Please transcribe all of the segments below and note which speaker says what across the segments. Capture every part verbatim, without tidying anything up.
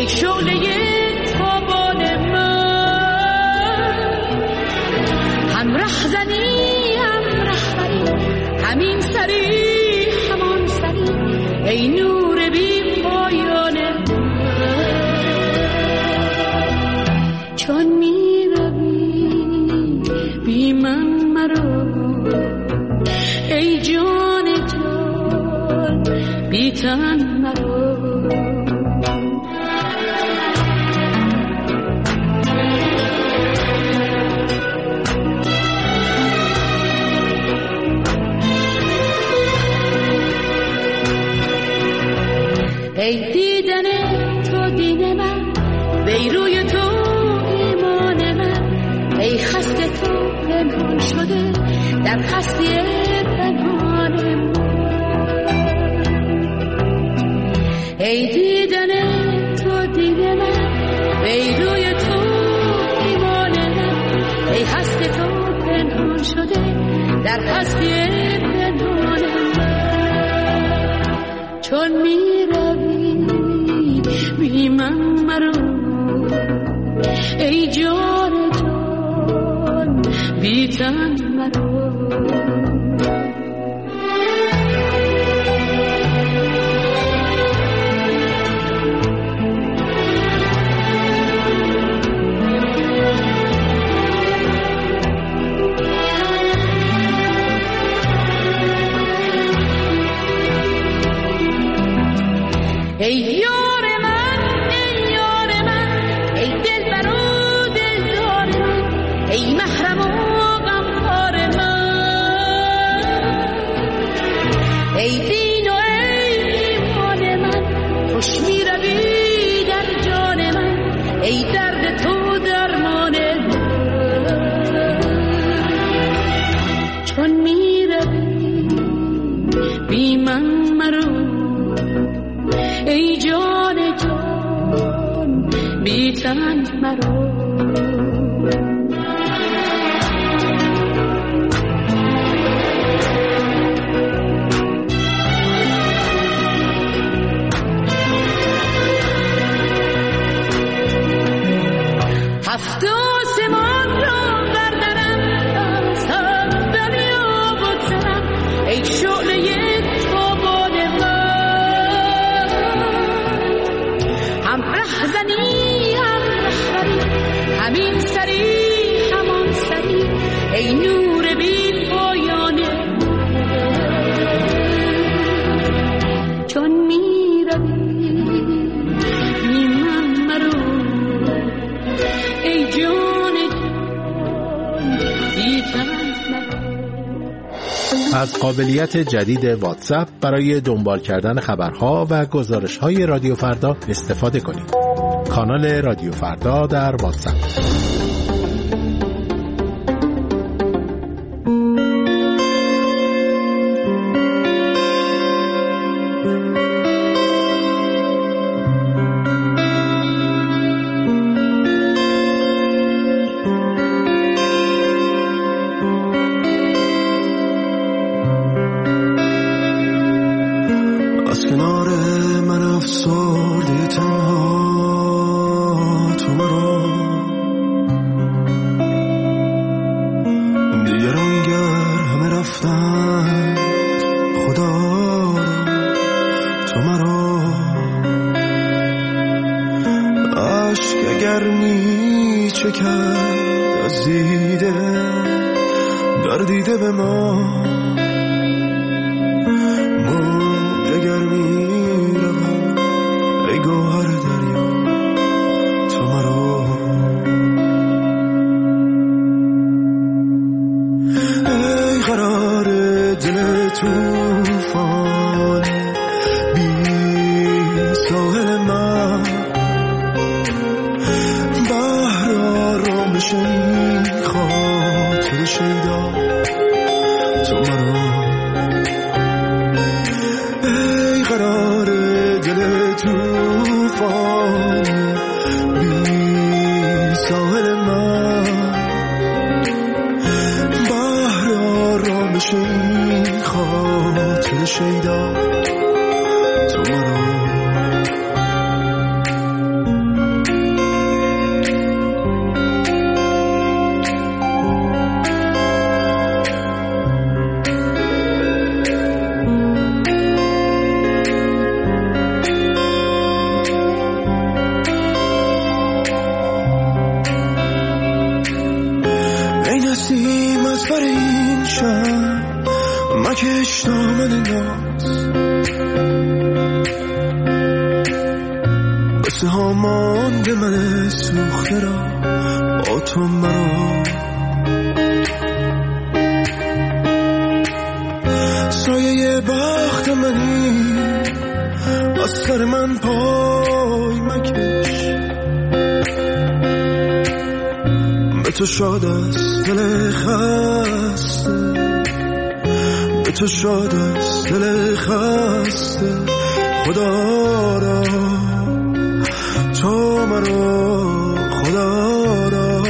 Speaker 1: ای شعله تابان من، هم رهزنی هم رهبری، همین سری همان سری، ای نور بی پایان من. چون می روی بی من مرو، ای جان جان بی تن مرو. ای دیدن تو دین من، ای روی تو ایمان من، ای خسته تو پنهان شده در هستی پنهان من. ای دیدن تو دین من، ای روی تو ایمان من، ای خسته تو پنهان شده در هستی پنهان من. چون می بی من مرو، ای جان جان بی تن مرو. ای ای محرم و غمخوار من، ای دین و ای ایمان من، خوش می روی در جان من، ای درد تو درمان من. چون می روی بی من مرو، ای جان جان بی تن مرو. هفت آسمان را بردرم، از هم دنیا بگذرم، ای شعله تابان من، هم رهزنی هم رهبری، همین سری همان سری، ای نور بی پایان من. چون می روی بی من مرو، ای جان جان بی تن مرو.
Speaker 2: از قابلیت جدید واتساپ برای دنبال کردن خبرها و گزارش‌های رادیو فردا استفاده کنید. کانال رادیو فردا در واتساپ.
Speaker 3: من ناز قصه ها مانده من سوخته را با تو مرا سایه بخت منی از سر من پای مکش به تو شاد است دل خسته به تو شاد است دل خسته خدا را تو مرا خدا را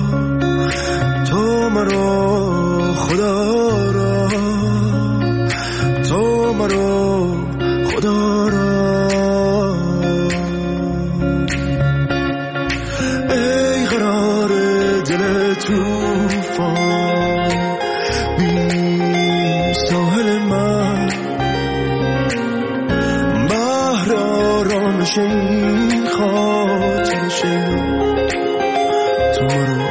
Speaker 3: تو مرا خدا را تو مرا خدا را ای قرار دل توفان بی ساحل من بحر آرامش این خاطر شیدا تو مرا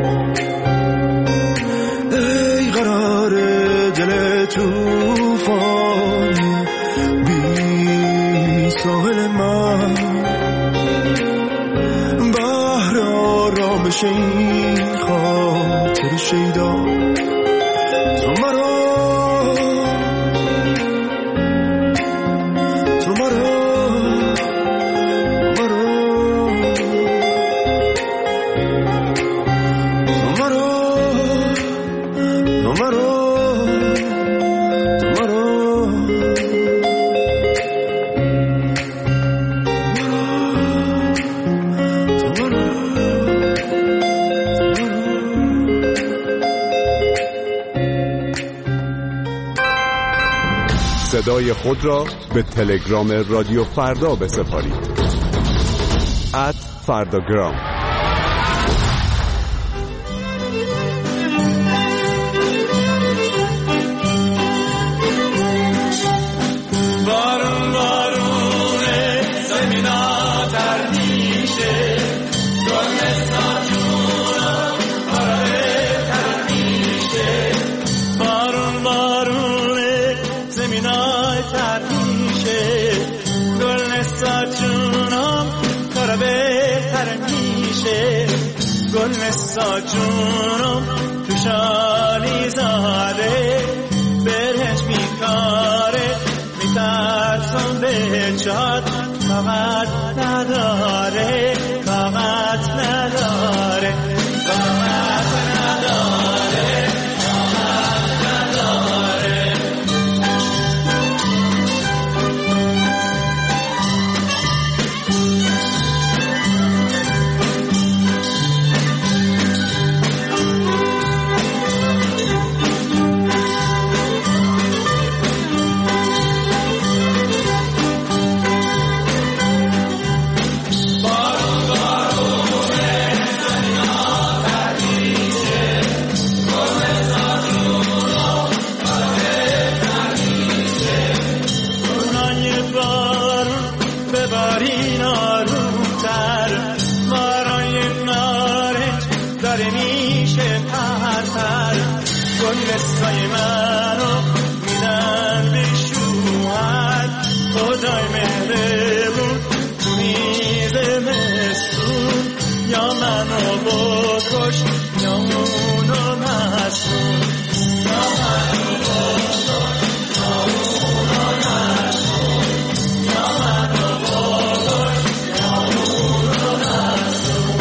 Speaker 3: ای قرار دل توفان بی ساحل من بحر آرامش این خاطر شیدا تو مرا تو مرا
Speaker 4: صدای خود را به تلگرام رادیو فردا بسپارید. ات فرداگرام.
Speaker 3: بارون بارونه زمینا در میشه گل ساجونا آره در میشه بارون بارونه زمینا در میشه گل ساجونا کار بهتر میشه گل ساجونا تو شالی زاده برهش میکاره میترسم به جاد طاقت نداره طاقت نداره طاقت نداره طاقت نداره قصای منو میدن بشوهد خدای مهربون تو میز مسون یا منو بکش یا اونو مسون یا منو بکش یا اونو مسون یا منو بکش یا اونو مسون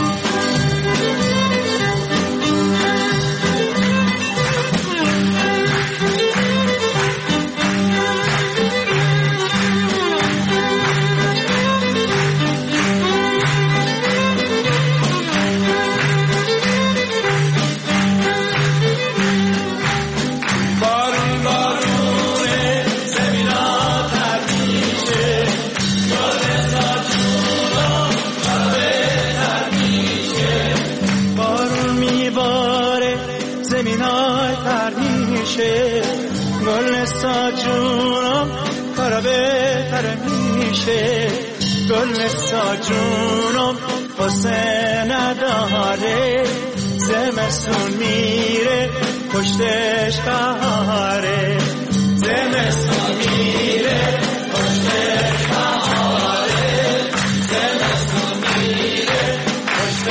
Speaker 3: گل ساجونم کار بهتر میشه گل ساجونم قصه نداره زمستون میره پشتش بهاره زمستون میره پشت بهاره زمستون میره پشت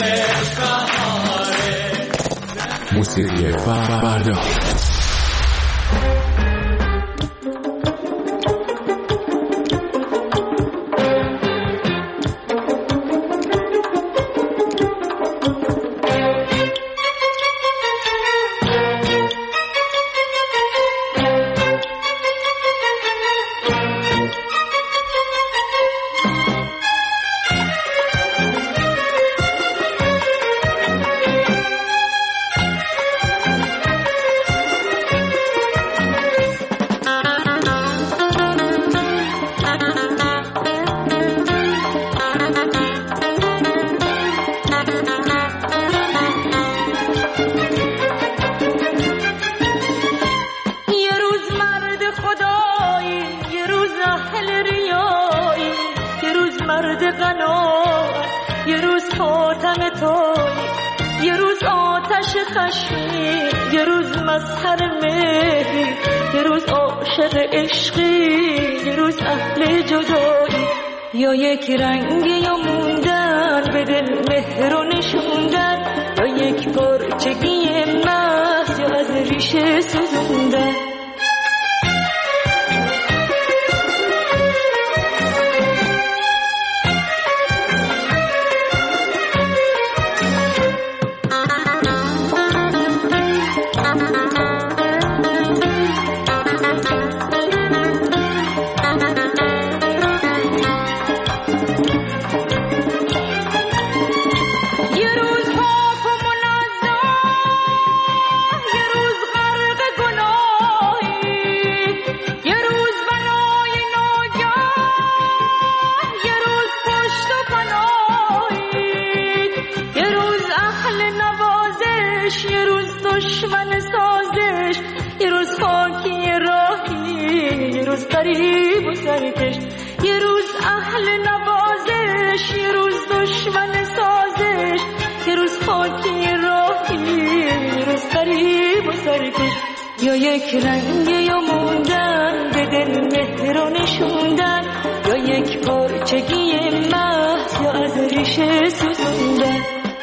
Speaker 3: بهاره
Speaker 2: موسیقی فردا.
Speaker 1: یا یک رنگ یا موندن به دل مهر و نشوندن یا یک پرچگی محض یا از ریشه سوزوندن
Speaker 5: غریب و سرکش، یه روز اهل نوازش، یه روز دشمن سازش، یه روز خاکی راهی، یه روز غریب و سرکش. یا یک رنگ یا موندن به دل مهر و نشوندن، یا یک پارچگی محض یا از ریشه سوزوندن.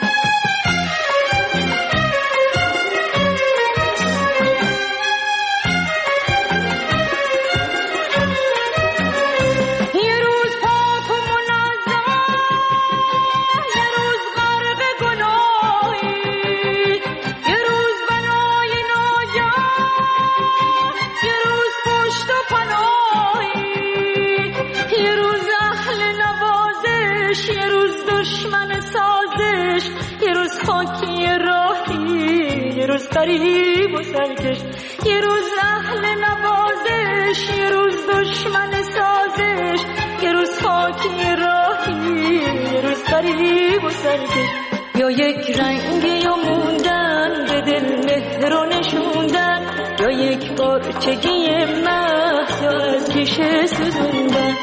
Speaker 5: غریب و سرکش، یه روز اهل نوازش، یه روز دشمن سازش، یه روز خاکی راهی، یه روز غریب و سرکش. یا یک رنگ یا موندن به دل مهر و نشوندن، یا یک پارچگی محض یا از ریشه سوزوندن.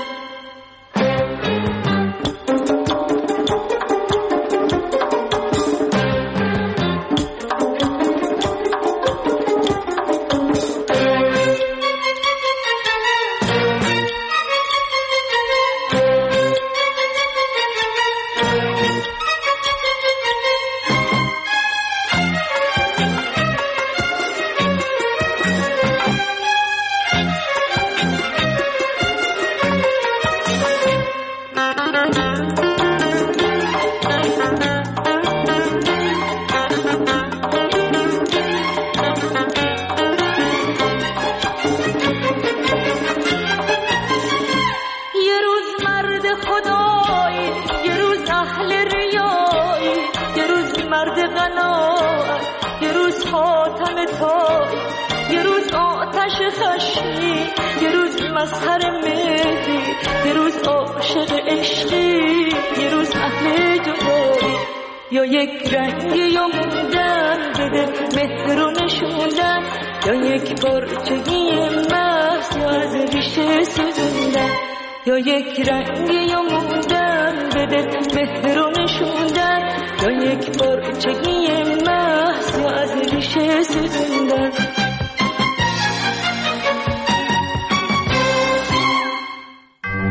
Speaker 5: یا یک رنگ یا موندن به دل مهر و نشوندن، یا یک پارچگی محض یا از ریشه سوزوندن. یا یک رنگ یا موندن به دل مهر و نشوندن، یا یک پارچگی محض یا از ریشه سوزوندن.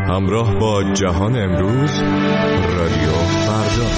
Speaker 4: همراه با جهان امروز، رادیو فردا.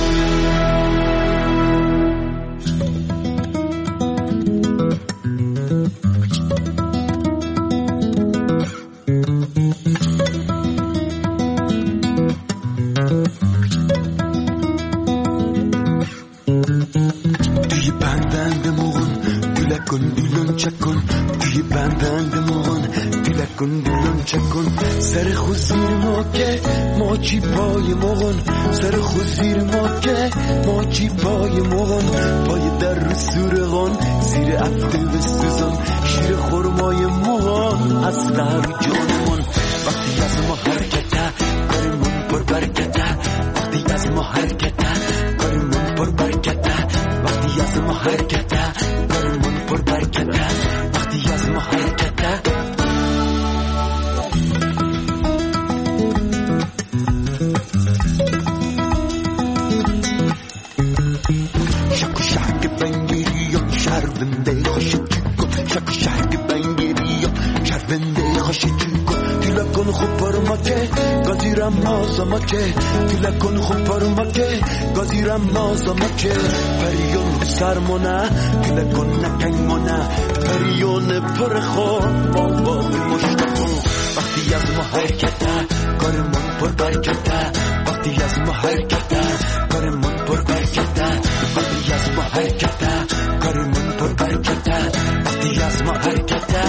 Speaker 3: توی بندند مغن دلکن دیلون چکن، توی بندند مغن دلکن دیلون چکن، سر خود زیر ما که ما چی پای مغن، سر خود زیر ما که ما چی پای مغن، پای در رو سورغان زیر افته و سوزان، شیر خورمای مغن از در جانمون. وقتی از ما حرکته کارمون پر برکته، وقتی از ما حرکته کارمون پر برکته، وقتی از ما حرکته کارمون پر برکته، وقتی از ما حرکته. شک و شک بنگیریان شرونده خوش چکن، شک و شک بنگیریان شرونده خوش چکن، تلکن خوب پرما که گازیرم مازما که، تلکن خوب پرما که گازیرم مازما که، پریون سرمونه تلکن نکنمونه، پریون پر خواب بابا مشتاقم. وقتی از ما حرکته کارمون پر برکته، وقتی از ما حرکته کارمون پر برکته، وقتی از ما حرکته کارمون پر برکته، وقتی از ما حرکته.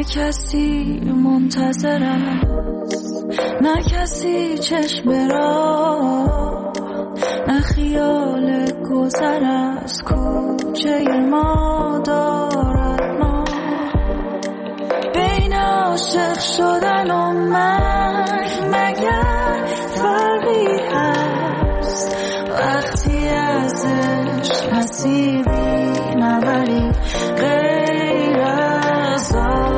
Speaker 1: نه کسی منتظر است، نه کسی چشم راه، نه خیال گذر از کوچه ما دارد ما. بین عاشق شدن و مرگ مگر فرقی هست؟ وقتی ازش نصیبی نبری غیر از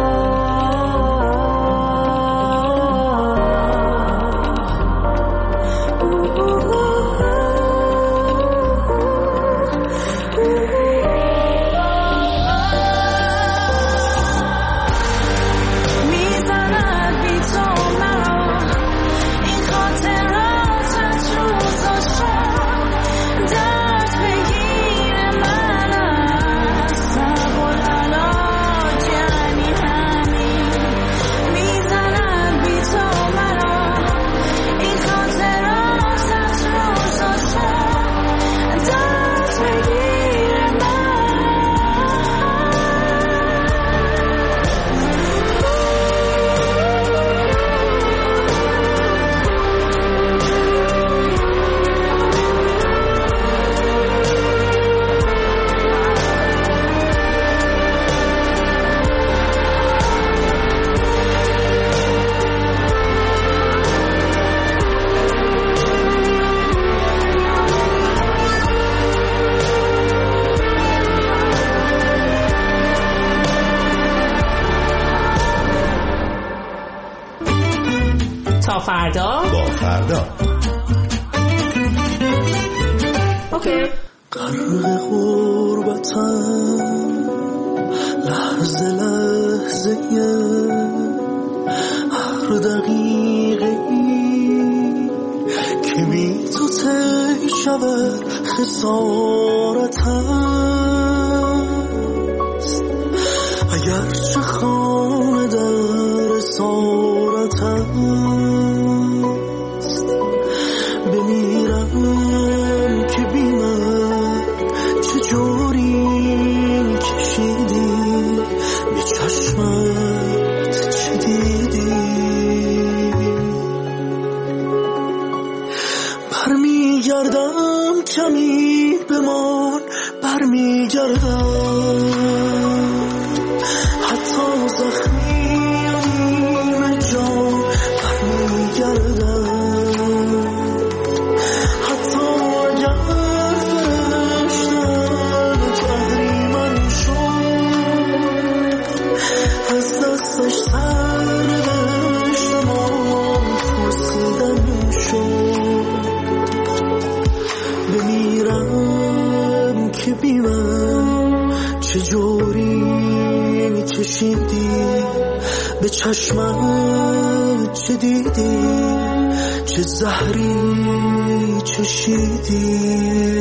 Speaker 6: تا فردا
Speaker 2: با فردا.
Speaker 6: اوکی.
Speaker 3: غرق غربتم لحظه لحظه هر دقیقه ای که بی تو ته شود خسارت هست. اگر چه خانه در اسارت هست بمیرم که بی من چجوری کشیدی به چشمت چه دیدی. برمیگردم کمی بمان برمیگردم حتی زخمی و نیمه جان برمیگردم حتی اگر فرشتن تحریمم شد از دستش سر نوشتم و پرسیدم شد بمیرم که بی من چجوری کشیدی به چشمت چه دیدی چه زهری چشیدی.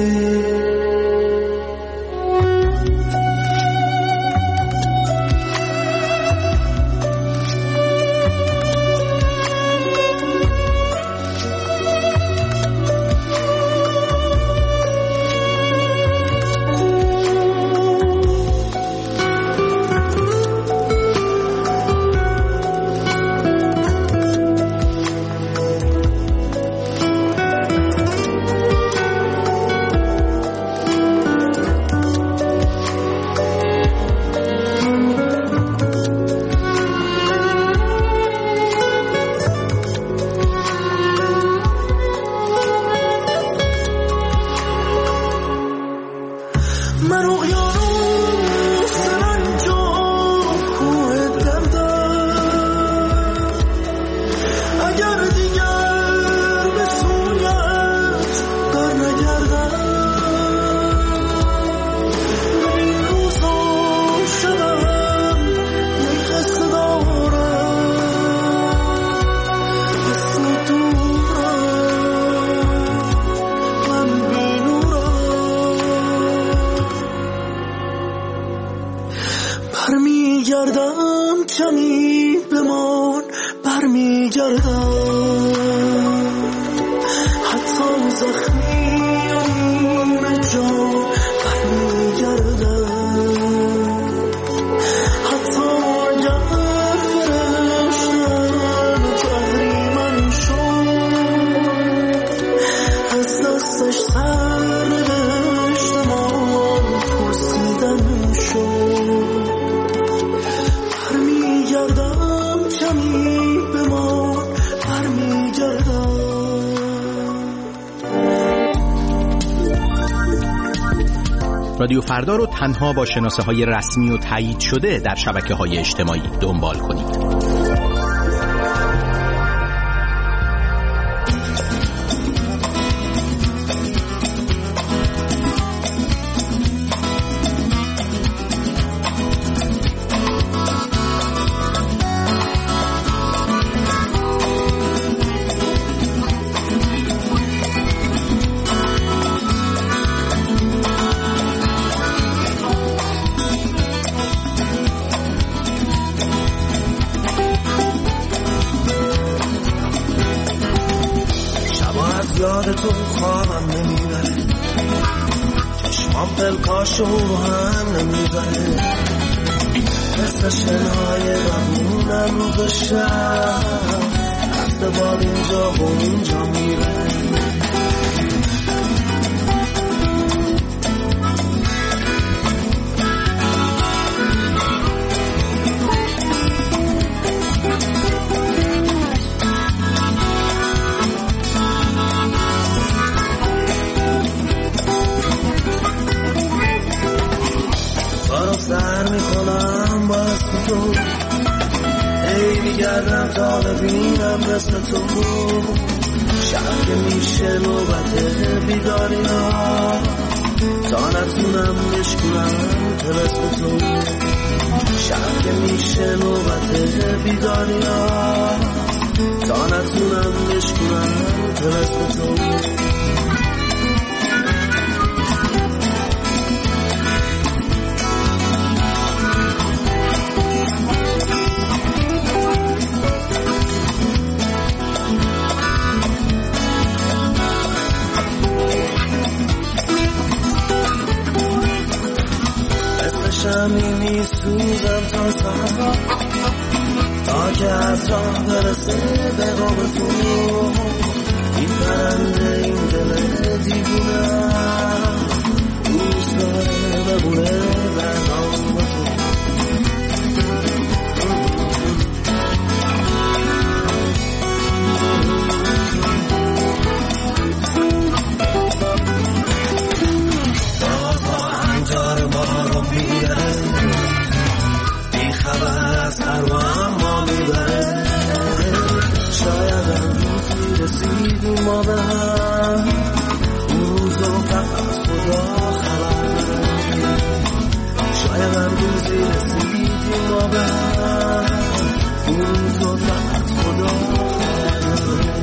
Speaker 3: برمیگردم کمی بمان برمیگردم حتی زخمی و نیمه جان برمیگردم حتی اگر
Speaker 7: رادیو فردا رو تنها با شناسه های رسمی و تایید شده در شبکه های اجتماعی دنبال کنید.
Speaker 3: یاد تو خوابم نمیبره، چشمام دلکاشو هم نمیبره، مثل شنهای غمونم روز و شب، هفته بار اینجا و اونجا میره. سر میکنم با اسم تو، ای میگردم تا ببینم مثل تو، شب که میشه نوبت بیداری ها، تا نتونم بشکنم طلسم تو، شب که میشه نوبت بیداری ها، تا نتونم بشکنم طلسم تو. شمی میسوزم تا سهر، تا که از راه برسه به قاب تو، این پرنده این دل دیوونه دوست داره ببونه در قاب تو. باز آهنگ داره ما رو میره، بی خبر از ارواح ما میبره، شاید امروزی رسیدیم ما به هم، اون روز رو فقط خدا خبر داره، شاید امروزی رسیدیم ما به هم، اون روز رو فقط خدا خبر داره.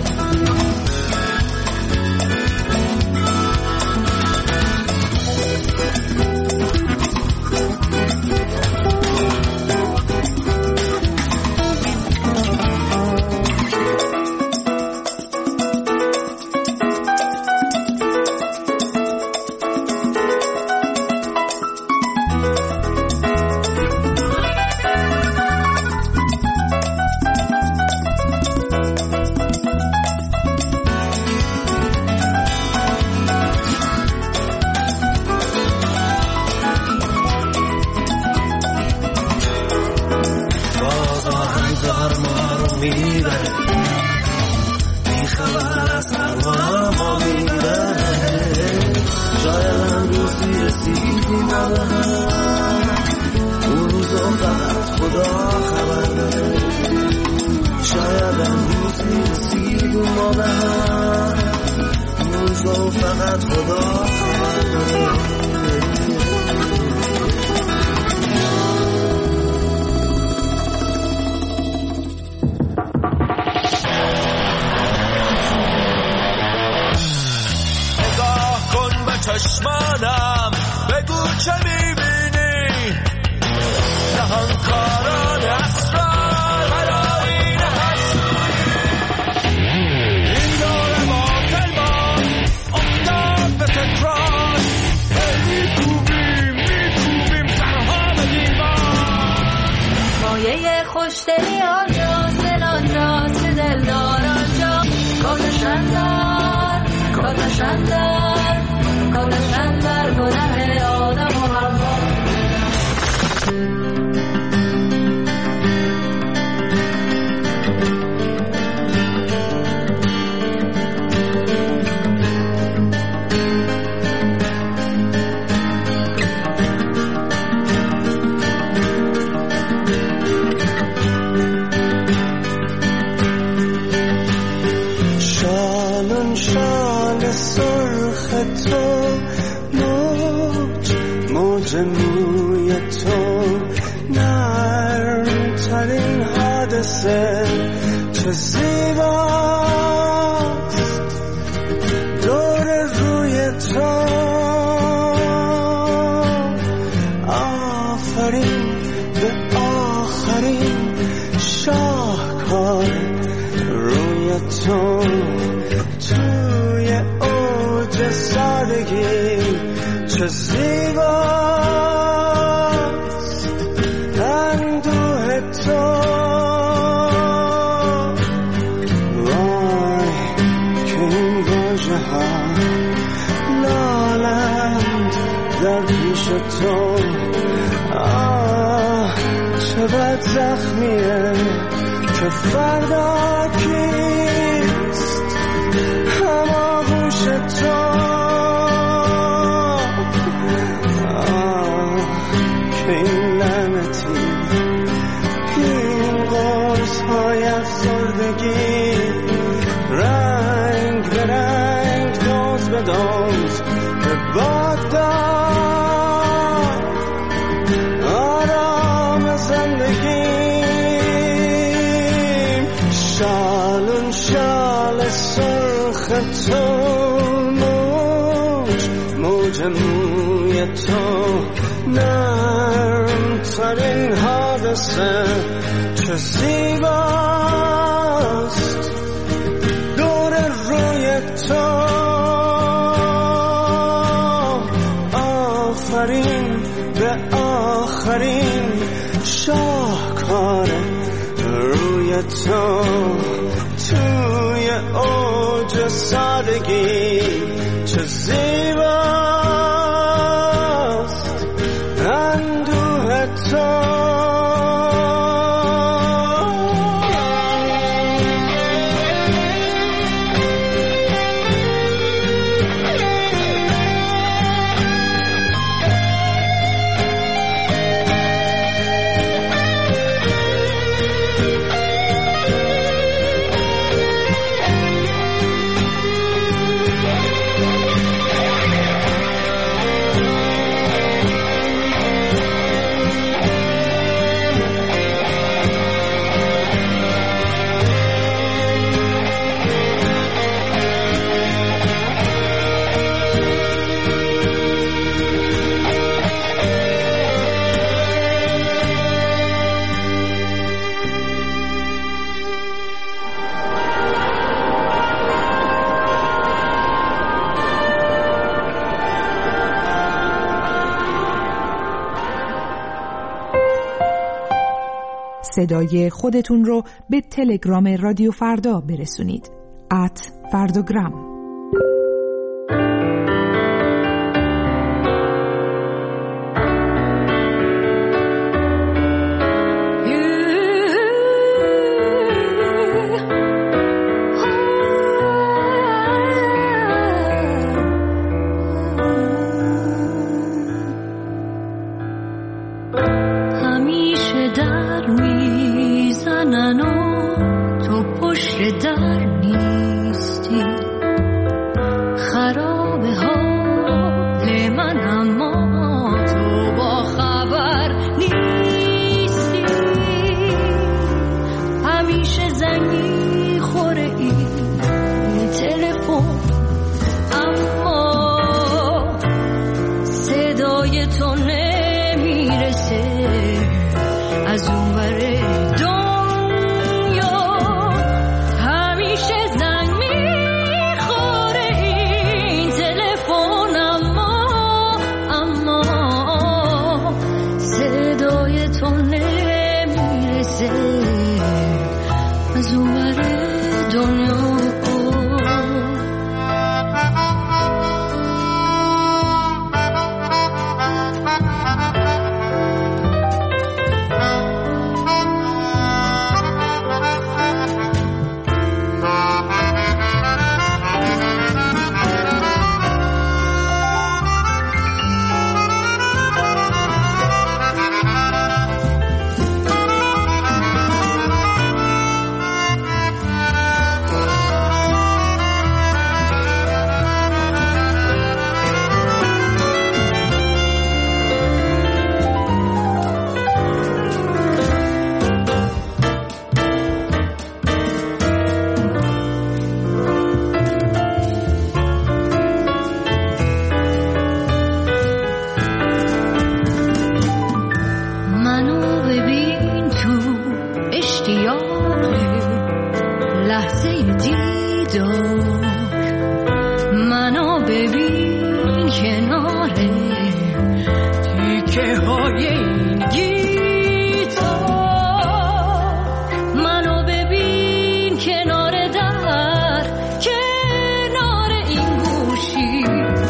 Speaker 8: چشمانم بگو چه میبینی، نهانکاران اسرار هراین حسودی، این دور باطل باز افتاد به تکرار، میکوبیم میکوبیم سرها به دیوار،
Speaker 1: مایه خوشدلی آنجاست، دل آنجاست که دلدار آنجا، کاتشن دار کاتشن دار کاتشن در گناه آدم و حوا.
Speaker 3: موج موی تو نرم ترین حادثه چه زیباست دور روی تو آفرین به آخرین شاهکار روی تو توی اوج سادگی چه زیباست اندوه تو وای که این واژه ها لالند در پیش تو آه چه بد زخمیه که فردا کیست هماغوش تو آه که این لعنتی این قرص های افسردگی رنگ به رنگ دوز به دوز به باد داد آرام زندگی شالون شال سرخ تو موج موج موی تو نرم ترین حادثه چه زیباست دور روی تو آفرین به آخرین شاهکار روی تو توی اوج سادگی چه زیباست اندوه تو
Speaker 9: صدای خودتون رو به تلگرام رادیو فردا برسونید. ات فردوگرام.
Speaker 1: اشتیاق لحظه دیدار منو ببین کنار تیکه های این گیتار منو ببین کنار در کنار این گوشی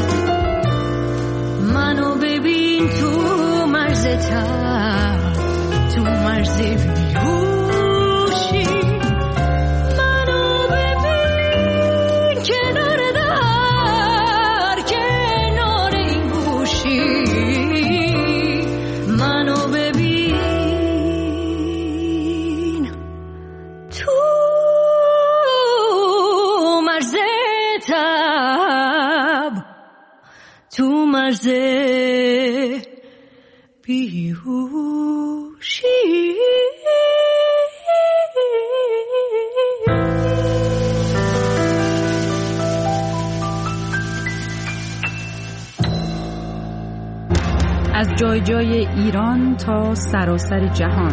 Speaker 1: منو ببین تو مرز تر تو مرز بیهوشی منو ببین کنار در کنار این گوشی منو ببین تو مرز تب تو مرز بیهوشی
Speaker 10: از جای جای ایران تا سراسر جهان.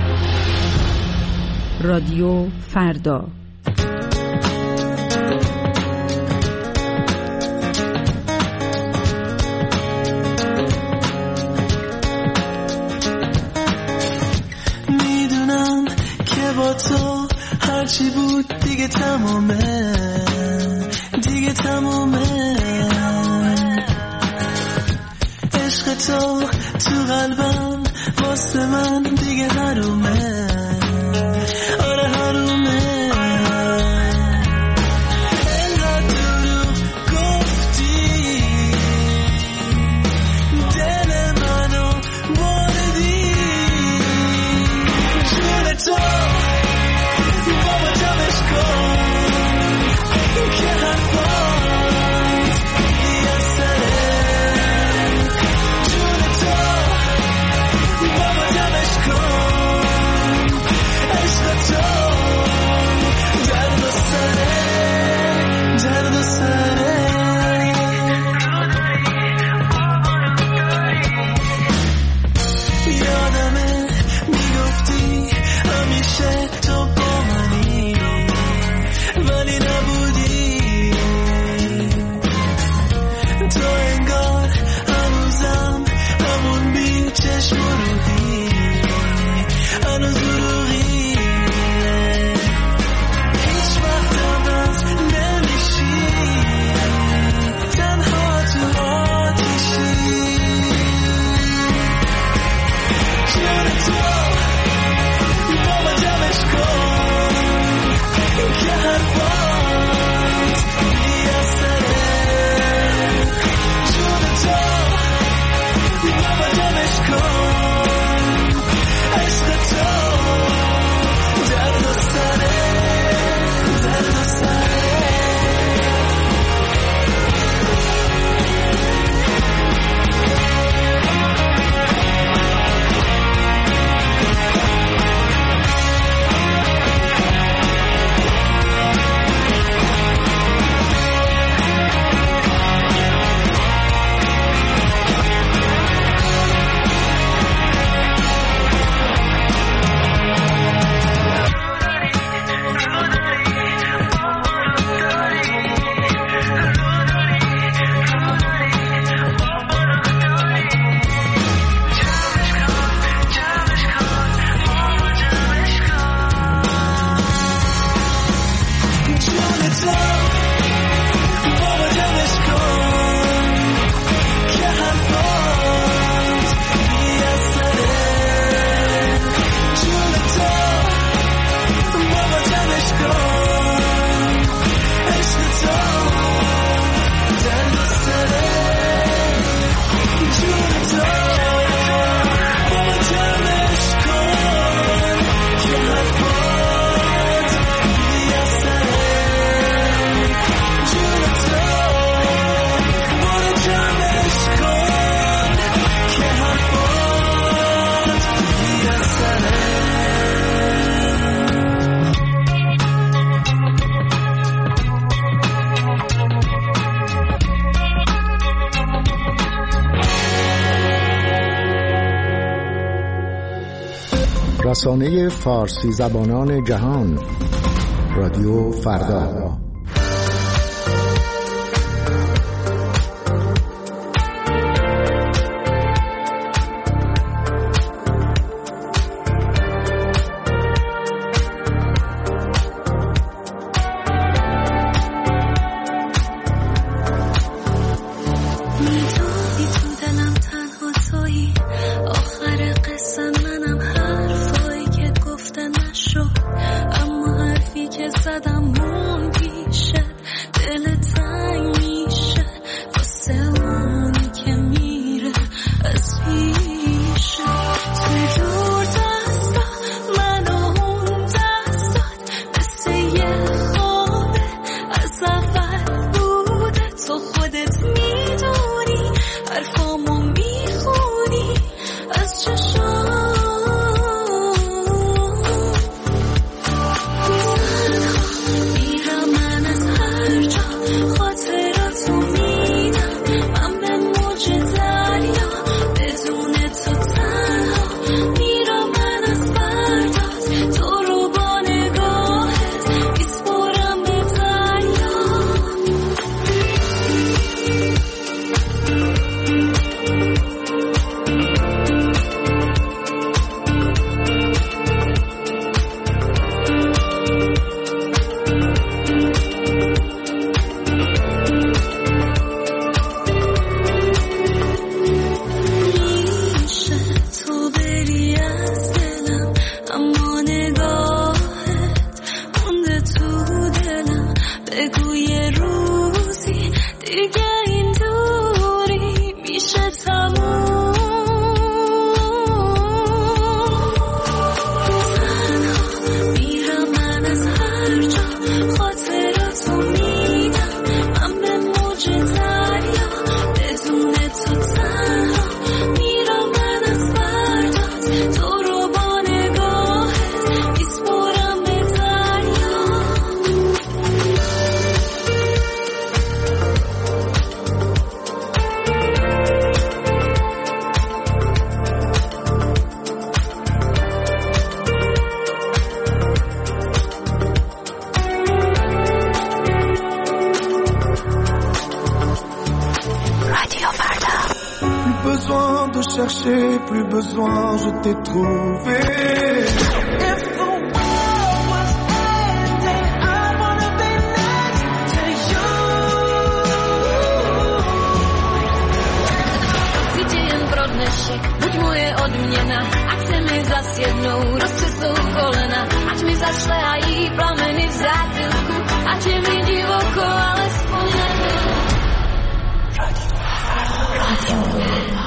Speaker 10: رادیو فردا.
Speaker 11: میدونم که با تو هرچی بود دیگه تمومه دیگه تمومه عشق تو تو قلبم واسه من دیگه حرومه آره حرومه انقدر دروغ گفتی دل منو بردی جون تو بابا جمعش کن که حرفات بی‌اثره جون تو بابا جمعش کن
Speaker 12: رسانه فارسی زبانان جهان، رادیو فردا.
Speaker 3: Plus besoin, je t'ai trouvé. If the world was ending, I wanna be next to you.
Speaker 1: Tydzień brodnešek, buď moje odměna, ať se mi zas jednou rozcestou kolena, ať mi zašlehají plameny v zátilku, ať je mi divoko, alespoň nebyl. Radio Radio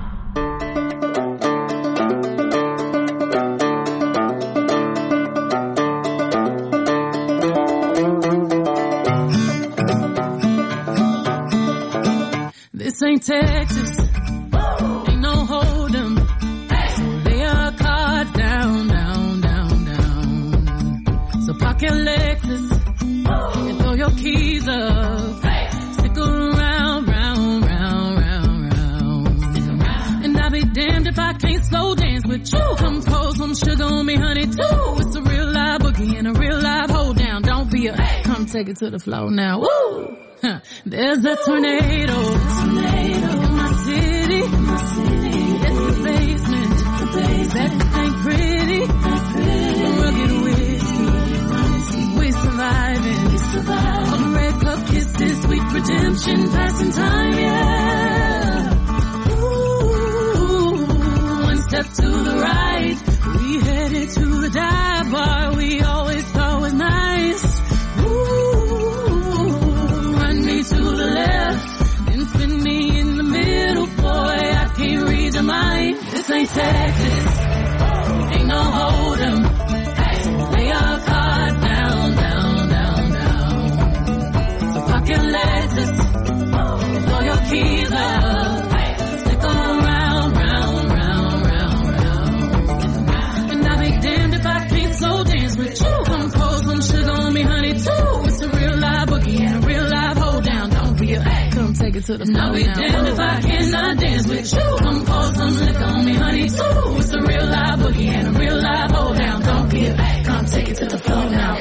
Speaker 13: Ain't Texas, ain't no hold'em. Lay our cards down, down, down, down. So park your Lexus and throw your keys up. Stick around, round, round, round, round. And I'll be damned if I can't slow dance with you. Come pour some sugar on me, honey, too. It's a real live boogie and a real live hold down. Don't be a come take it to the floor now. Woo! Huh. There's a tornado, tornado in my city. My city. It's the basement. It's the basement. That ain't pretty. pretty. Rugged whiskey. We surviving. We surviving. On the red cup kisses, sweet redemption, passing time, yeah. Ooh, one step to the right, we headed to the dive bar we always thought was nice. To the left, then spin me in the middle, boy, I can't read your mind. This ain't Texas, ain't no hold'em. Lay our cards down, down, down, down. So park your Lexus, throw your keys up, stick on round, round, round, round, round. it to the floor. I'll be damned if I cannot dance with you. Come pour some liquor on me, honey, too. It's a real live boogie and a real live hold down. Don't be a back, come take it to the floor now.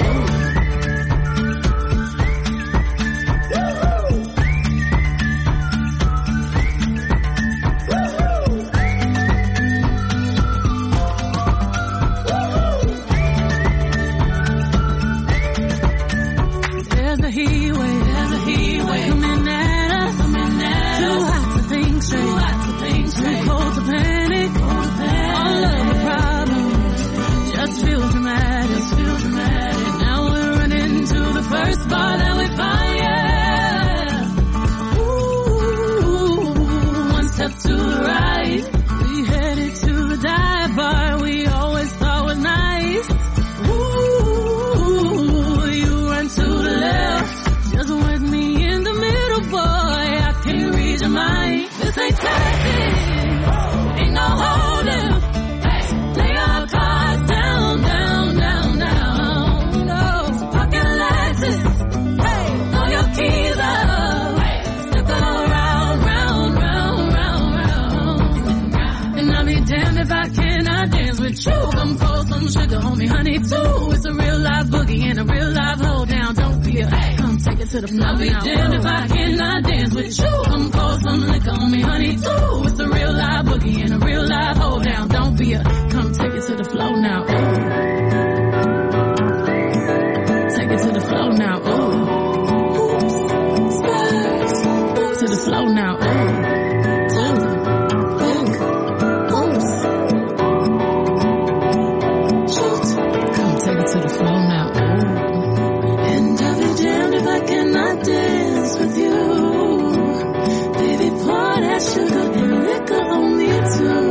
Speaker 13: To the floor. I'll be damned if I cannot dance with you. Come pour some liquor on me, honey, too. It's a real live boogie and a real live hold down. Don't be a come take it to the floor now. Ooh. Take it to the floor now. Ooh. To the floor now. Ooh. Come take it to the floor now. Cannot dance with you, baby. Pour that sugar and liquor on me too.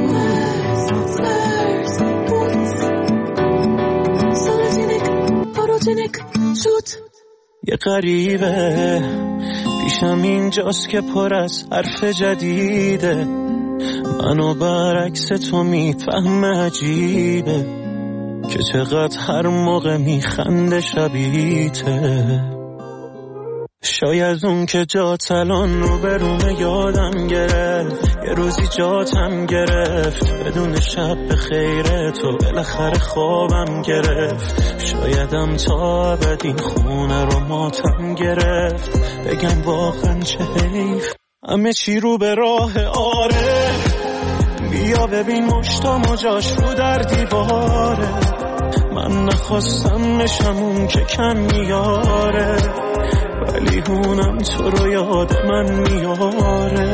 Speaker 13: Slurs, boots, sologenic, photogenic, shoot.
Speaker 11: یه غریبه پیشم اینجاست که پر از حرف جدیده، منو برعکس تو میفهمه، عجیبه که چقدر هر موقع میخنده شبیته. شاید اون که جات الان رو برومه یادم گرفت، یه روزی جاتم گرفت، بدون شب به خیره تو بالاخره خوابم گرفت. شایدم تا ابد این خونه رو ماتم گرفت، بگم واقعا چه حیف همه چی رو به راه آره. بیا ببین مشتام و جاش رو در دیواره، من نخواستم نشم اون که کم میاره، ولی هونم تو رو یاد من میاره.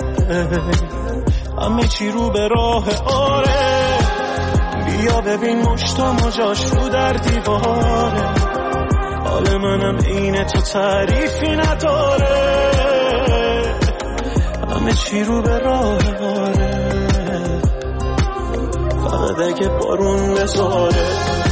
Speaker 11: همه چی رو به راه آره. بیا ببین مشتام و جاش رو در دیواره، حال منم عین تو تعریفی نداره. همه چی رو به راه آره، فقط اگه بارون بزاره.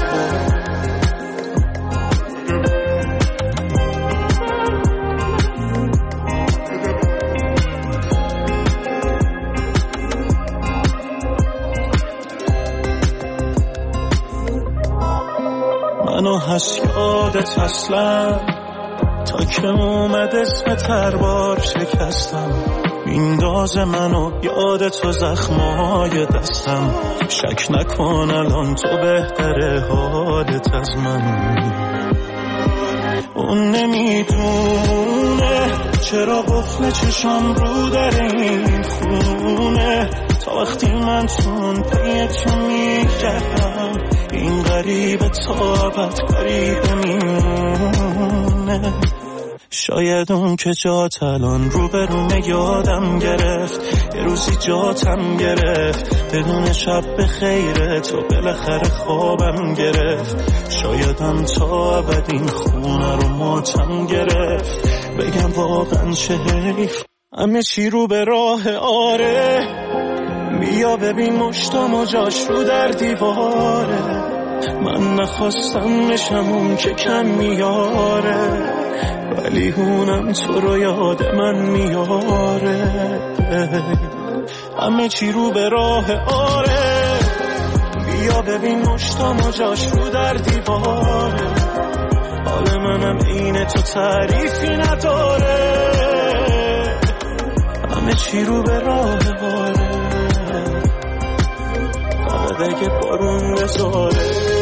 Speaker 11: منو هست یادت اصلا، تا که اومد اسم تربار شکستم، مینداز منو یاد تو زخمای دستم. شک نکن الان تو بهتره حالت از من. اون نمیدونه چرا قفل چشام رو در این خونه، تا وقتی من چون پی تو میگردم این غریبه تابت غریبه میمونه. شاید اون که جات الان رو برومه یادم گرفت، یه روزی جاتم گرفت، بدون شب به خیره تو بالاخره خوابم گرفت. شایدم تا ابد این خونه رو ماتم گرفت، بگم واقعا چه حیف همه چی رو به راه آره. بیا ببین مشتام و جاش رو در دیواره، من نخواستم نشم اون که کم میاره، ولی هونم تو رو یاد من میاره. همه چی رو به راه آره. بیا ببین مشتام و جاش رو در دیواره، حال منم عین تو تعریفی نداره. همه چی رو به راه باره، فقط اگه بارون بذاره.